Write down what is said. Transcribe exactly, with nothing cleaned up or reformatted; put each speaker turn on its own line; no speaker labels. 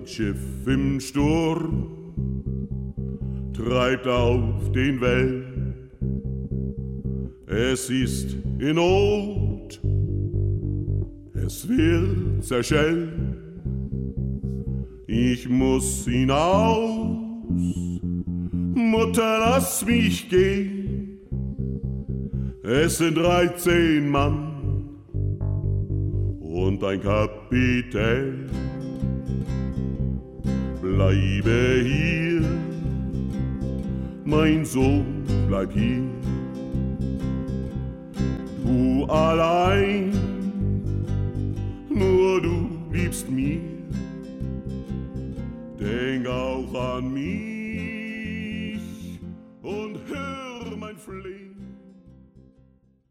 Schiff im Sturm treibt auf den Wellen. Es ist in Not, es will zerschellen. Ich muss hinaus, Mutter, lass mich gehen. Es sind dreizehn Mann und ein Kapitän. Bleibe hier, mein Sohn, bleib hier. Du allein, nur du liebst mir. Denk auch an mich.